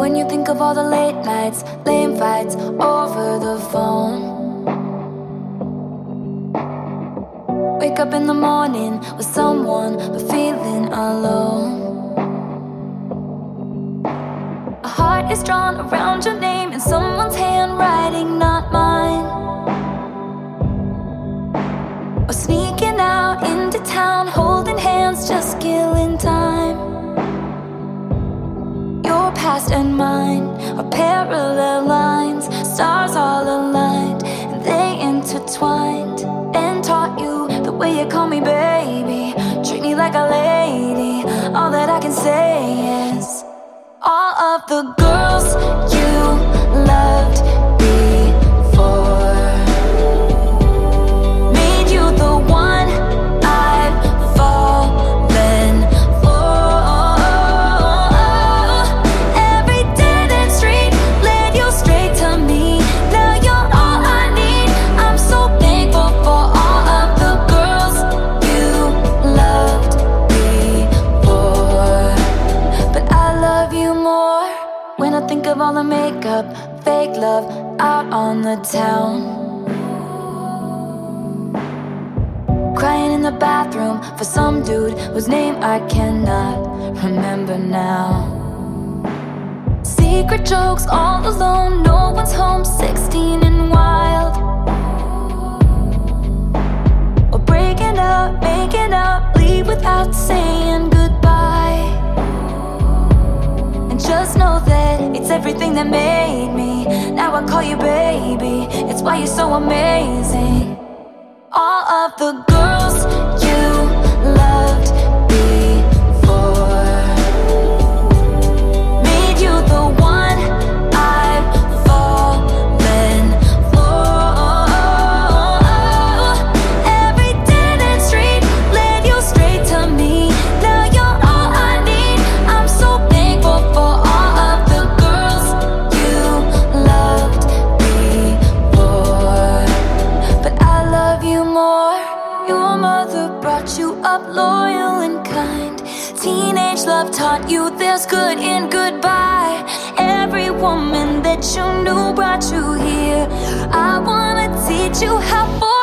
When you think of all the late nights, lame fights over the phone. Wake up in the morning with someone but feeling alone. A heart is drawn around your name in someone's handwriting, not mine. Or sneaking out into town, holding hands, just killing time. Your past and mine are parallel lines, stars all aligned, and they intertwined. And taught you the way you call me baby, treat me like a lady. All that I can say is, all of the girls you loved before made you the one I've fallen for. Every dead end street led you straight to me. Now you're all I need. I'm so thankful for all of the girls you loved before, but I love you more when I think of all the makeup, fake love out on the town. Crying in the bathroom for some dude whose name I cannot remember now. Secret jokes all alone, no one's home, 16 and wild. Or breaking up, making up, leave without saying goodbye. And just know that it's everything that made me. Now I call you baby, it's why you're so amazing. All of the girls you loved before made you the one I've fallen for. Every dead end street led you straight to me. Now you're all I need. I'm so thankful for all of the girls you loved before, but I love you more. Your mother brought you up loyal and kind. Teenage love taught you there's good in goodbye. Every woman that you knew brought you here. I wanna teach you how